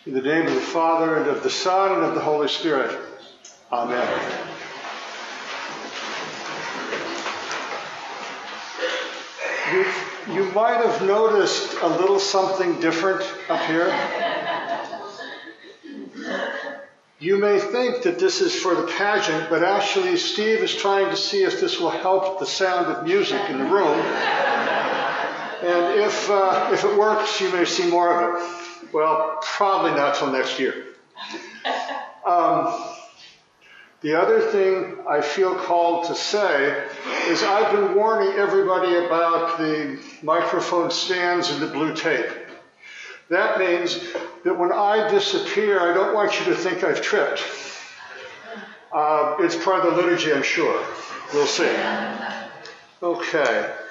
In the name of the Father, and of the Son, and of the Holy Spirit. Amen. You might have noticed a little something different up here. You may think that this is for the pageant, but actually Steve is trying to see if this will help the sound of music in the room. And if it works, you may see more of it. Well, probably not till next year. The other thing I feel called to say is I've been warning everybody about the microphone stands and the blue tape. That means that when I disappear, I don't want you to think I've tripped. It's part of the liturgy, I'm sure. We'll see. Okay.